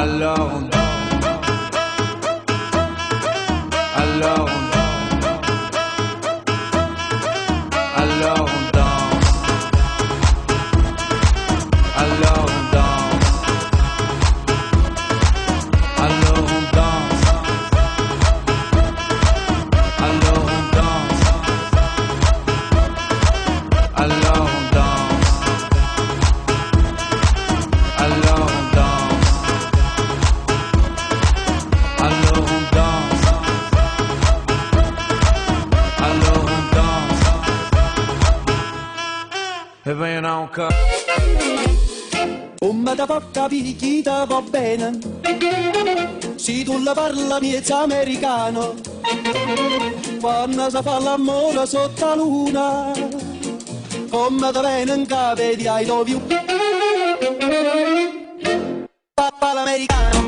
Alors on danse. Alors on danse. Alors on danse. Alors on danse. Alors on danse. Alors on danse. Alors on danse. Alors on danse. Alors on danse. Alors on danse. E viene ancora. Come da porta picchita va bene, se tu la parla miezza americano, quando si fa l'amore sotto la luna, come da bene in capo di I love you, papà l'americano.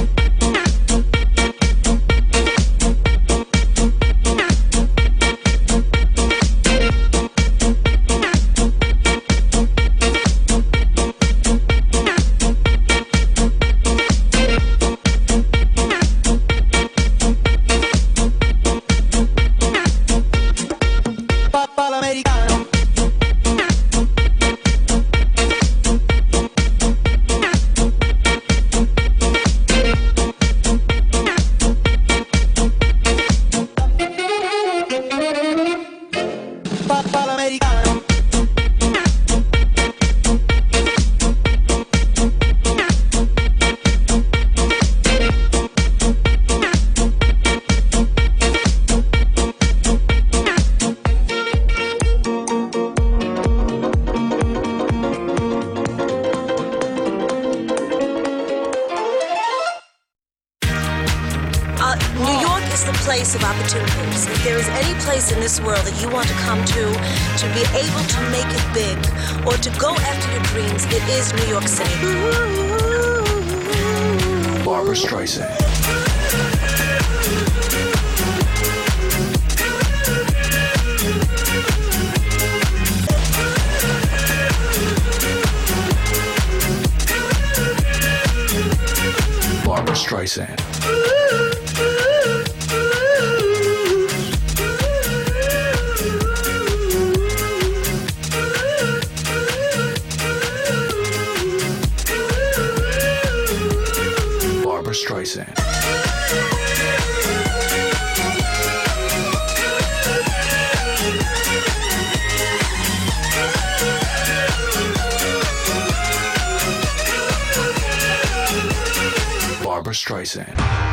New York is the place of opportunities. If there is any place in this world that you want to come to be able to make it big, or to go after your dreams, it is New York City. Barbra Streisand. Barbra Streisand. Barbra Streisand. Barbra Streisand.